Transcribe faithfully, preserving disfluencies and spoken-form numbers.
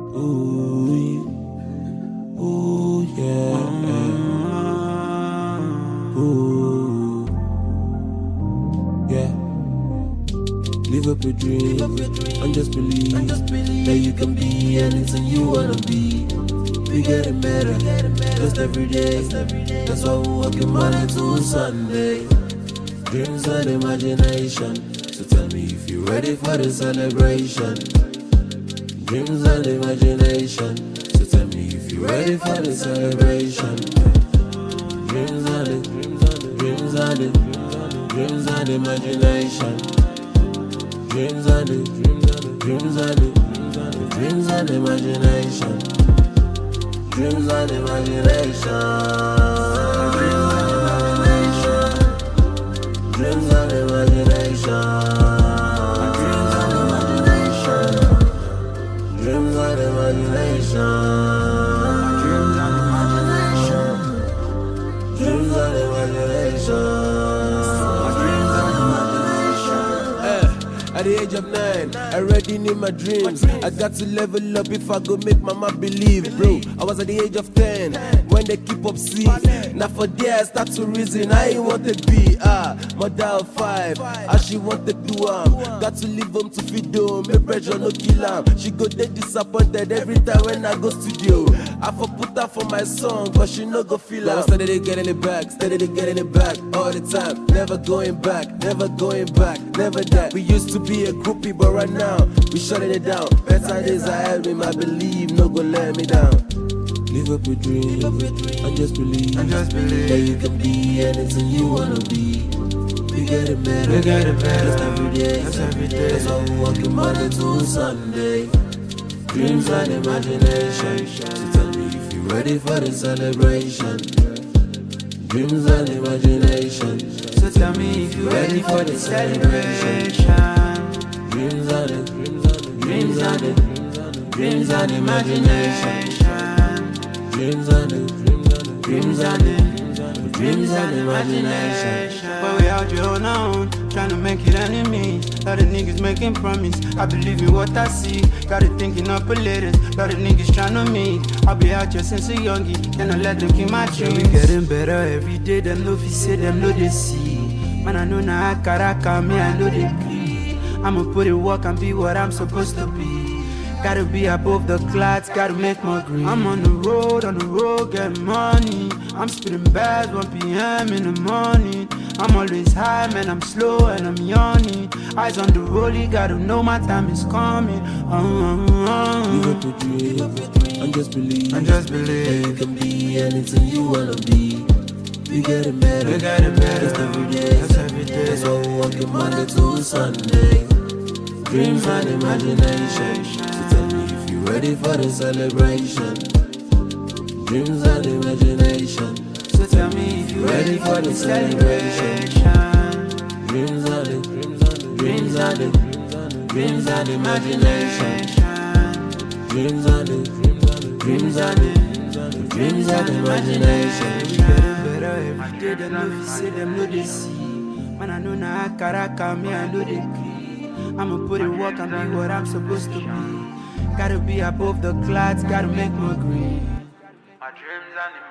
Ooh, ooh, yeah. Ooh, yeah. Live up your dream and just believe that you can be anything you wanna be. We getting better, just every day. That's why we're working Monday to Sunday. Dreams and imagination. So tell me if you're ready for the celebration. Dreams and imagination. So tell me if you're ready for the celebration. Dreams and it, dreams and it, dreams and imagination. Dreams and it, dreams and it, dreams and imagination. Dreams and imagination. Dreams and imagination. Dreams and imagination. Dreams and imagination. Dreams and imagination. Dreams and imagination. Eh, at the age of nine, I already knew my dreams. I got to level up if I go make mama believe, bro. I was at the age of ten when they keep up see. Now for there I start to reason I ain't want to be ah mother of five. How she want to do am? Got to leave home to feed home. Make pressure no kill am. She go dead disappointed every time when I go studio. I for put her for my song, but she no go feel am. Steady they getting it back, steady they getting it back all the time. Never going back, never going back, never that. We used to be a groupie, but right now we shutting it down. Better days ahead, me my believe, no go let me down. Live up your dream, and just believe, and just believe that you can be anything you wanna be. We getting better, we getting better, that's every day, that's every day. That's why we working Monday to Sunday. Dreams and imagination. So tell me if you're ready for the celebration. Dreams and imagination. So tell me if you're ready for the celebration. Dreams and it, dreams and it, Dreams and imagination. dreams and it, Dreams and it, dreams and imagination. But we out here on our own, trying to make it enemies. Lot of niggas making promise, I believe in what I see. Got it thinking up a latest, lot of niggas trying to meet. I'll be out here since a youngie, can I let them keep my dreams. Yeah, we getting better every day, them no fi say, them no they see. Man, I know now I caraka, me I know they bleed. I'ma put it work and be what I'm supposed to be. Gotta be above the clouds, gotta make more green. I'm on the road, on the road, get money. I'm spitting bars, one p m in the morning. I'm always high, man, I'm slow and I'm yawning. Eyes on the rollie, gotta know my time is coming. Uh, uh, uh. Live up your dream, and just believe, and just believe that you can be anything you wanna be. We getting better, we getting better, that's every day, that's every day. That's why we working Monday to Sunday. Dreams and imagination. So tell me if you're ready for the celebration. Dreams and imagination. So tell me if you're ready for the celebration. Dreams and it, dreams and it, dreams and imagination. Dreams and it, dreams and it, dreams and imagination. We getting better every day, them no fi say, them no they see. Man, I know now I caraka, me I know they agree. I'ma put it work and be what I'm supposed to be. Gotta be above the clouds, gotta make more green. My dreams and